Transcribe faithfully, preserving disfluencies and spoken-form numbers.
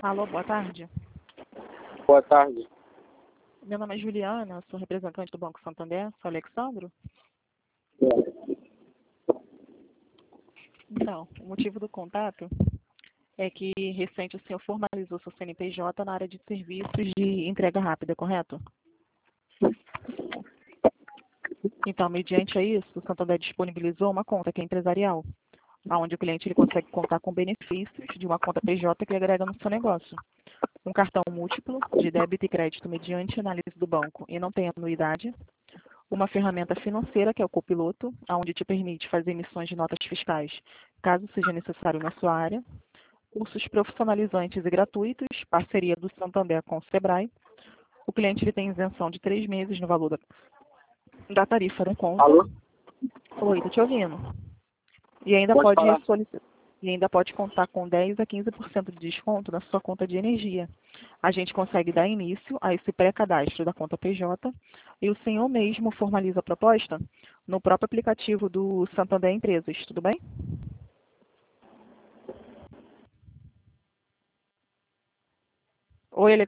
Alô, boa tarde. Boa tarde. Meu nome é Juliana, sou representante do Banco Santander. Sou Alexandro? Então, o motivo do contato é que recente o senhor formalizou seu C N P J na área de serviços de entrega rápida, correto? Então, mediante a isso, o Santander disponibilizou uma conta que é empresarial, onde o cliente ele consegue contar com benefícios de uma conta P J que agrega no seu negócio. Um cartão múltiplo de débito e crédito mediante análise do banco e não tem anuidade. Uma ferramenta financeira, que é o Copiloto, onde te permite fazer emissões de notas fiscais, caso seja necessário na sua área. Cursos profissionalizantes e gratuitos, parceria do Santander com o Sebrae. O cliente ele tem isenção de três meses no valor da, da tarifa da conta. Alô? Oi, tô te ouvindo. E ainda Pode pode falar. solicitar. E ainda pode contar com dez a quinze por cento de desconto na sua conta de energia. A gente consegue dar início a esse pré-cadastro da conta P J e o senhor mesmo formaliza a proposta no próprio aplicativo do Santander Empresas, tudo bem?